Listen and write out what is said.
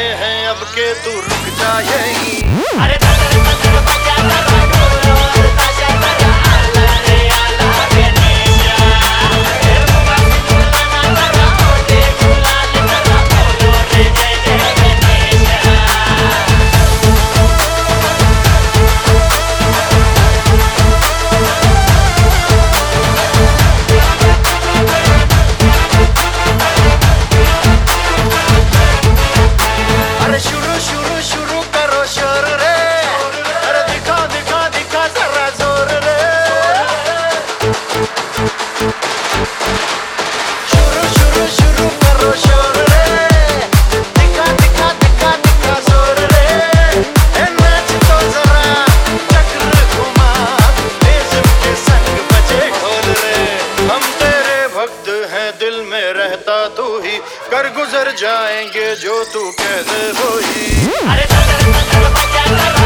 हैं अब के तू रुक जा यहीं। अरे शुरू करो शोर रे, दिखा दिखा दिखा दिखा जोर रे, नाच तो जरा चक्र घुमा, बेजुब के संग बजे ढोल रे। हम तेरे भक्त हैं दिल में रहता तू ही, कर गुजर जाएंगे जो तू कह दे वो ही। अरे